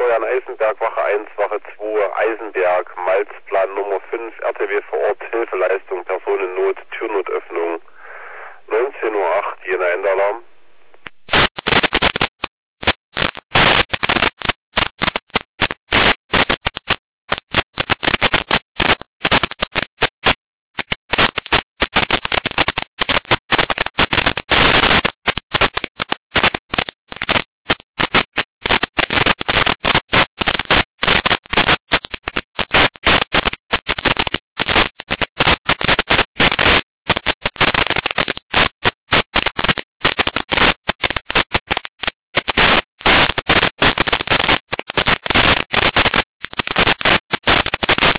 Florian Eisenberg, Wache 1, Wache 2, Eisenberg, Malzplan Nummer 5, RTW vor Ort.